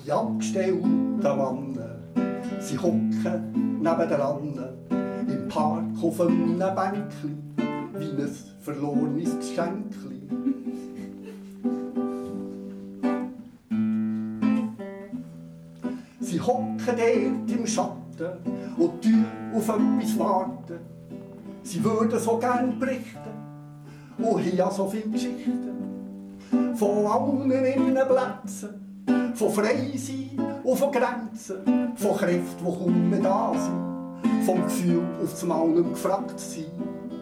Die abgestellten Männer, sie hocken nebendran, im Park auf einem Bänkli, wie ein verlorenes Geschenkli. Sie hocken dort im Schatten und tun auf etwas warten. Sie würden so gern berichten und haben ja so viele Geschichten. Von allen ihren Plätzen, von Freisein und von Grenzen, von Kräften, die kaum mehr da sind, vom Gefühl, auf das Mal nicht mehr gefragt zu sein.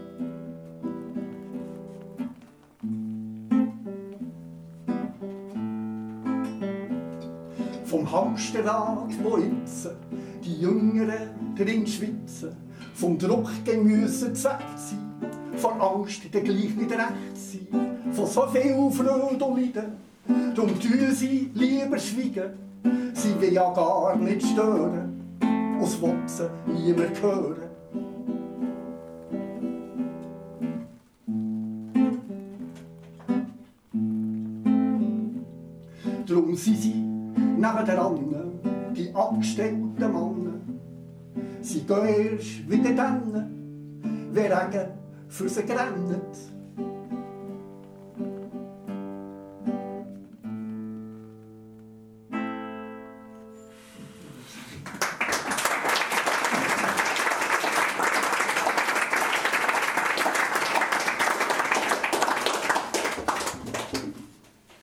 Vom Hamsterrad, wo jetzt die Jüngeren drin schwitzen, vom Druck gegen müssen zu weg sein, von Angst, dann gleich nicht recht sein, von so viel Freude und Leiden, darum tun sie lieber schweigen, sie will ja gar nicht stören, aus Wotzen niemand hören. Darum sind sie nebendran, die abgestellten Männer. Sie gehen erst wieder dann, wenn Regen für sie rennt.